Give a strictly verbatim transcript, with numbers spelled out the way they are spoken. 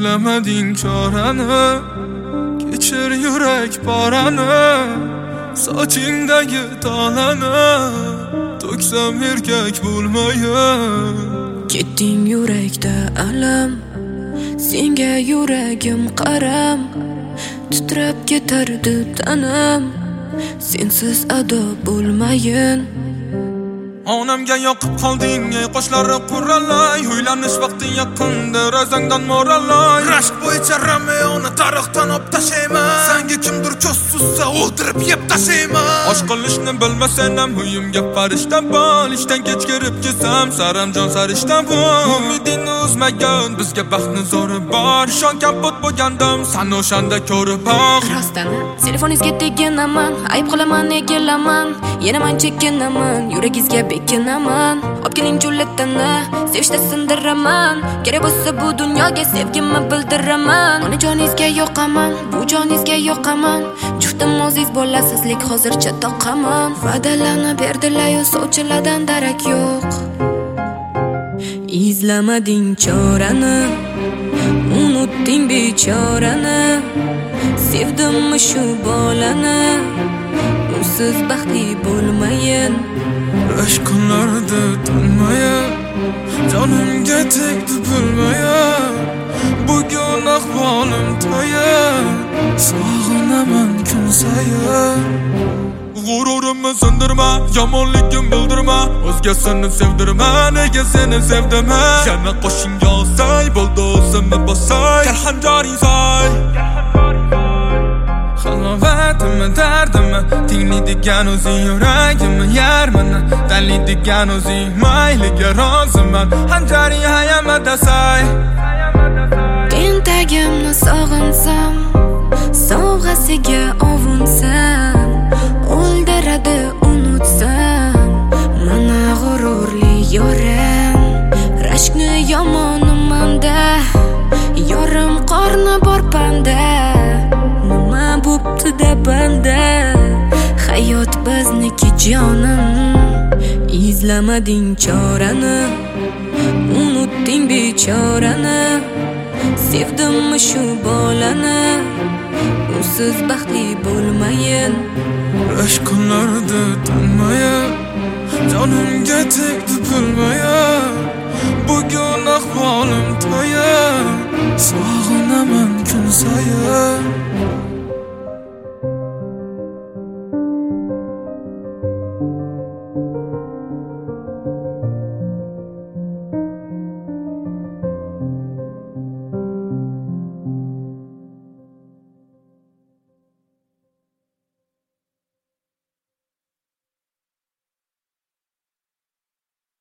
izlamading chorani, kechir yurak porani, sochingdagi tolani to'ksam erkak bo'lmayin. Ketding yurakda alam, senga yuragim qaram, titrab ketardi tanam, sensiz ado bo'lmayin. Onamga yoqib qolding, ey qoshlari quralay, uylanish vaqti yaqindir, o'zingdan moralay. Rashk bo'yicha Romeoni tarixdan olib tashlayman, senga kimdir ko'z suzsa o'ldirib yeb tashlayman. Osh qilishni bilmasam ham uyimga farishta bor, ishdan kech kirib kelsam saramjon sarishta bor. Umidingni uzmagan bizga baxtni zo'ri bor, ishon kampot bo'lgandim san o'shanda ko'rib bor. Rostani telefoningizga teginaman, ayb qilaman egilaman, yana men chekinaman, yuragingizga bekinaman. Olib keling Jullettani, sevishda sindiraman, kerak bo'lsa bu dunyoga sevgimni bildiraman. Onajoningizga yoqaman, bu joningizga yoqaman, juftim o'zingiz bo'lasizlik hozircha toqaman. Va'dalarni berdilar-yu sovchilardan darak yo'q. Izlamading chorani, unutding bechorani, sevdimmi shu bolani, usiz baxtli bo'lmayin. Rashk kunlarda tinmayin, jonimga tegdi bilmayin, bugun ahvolim tayin, sog'inaman kun sayin. G'ururimni sindirma, yomonligim bildirma, o'zgasini sevdirma, nega seni sevdima. Yana qo'shingga olsay, bo'ldi o'zimni bosay, kalxanjoring soy. Halovatimi, dardimi, tinglaydigan o'zing yuragimni yarmini, tanlaydigan o'zing mayliga roziman, hanjaring hayamada say. Tentagimni sog'insam, sovg'asiga ovunsam, o'ldiradi unutsam, mana g'ururli yorim. Rashkni yomonimanda, yorim qorni bor panda, nima bo'pti-da banda, hayot bizniki jonim. Izlamading chorani, unutding bechorani, sevdimmi shu bolani, usiz baxtli bo'lmayin. Rashk kunlarda tinmayin, jonimga tegdi bilmayin, bugun ahvolim tayin, sog'inaman kun sayin.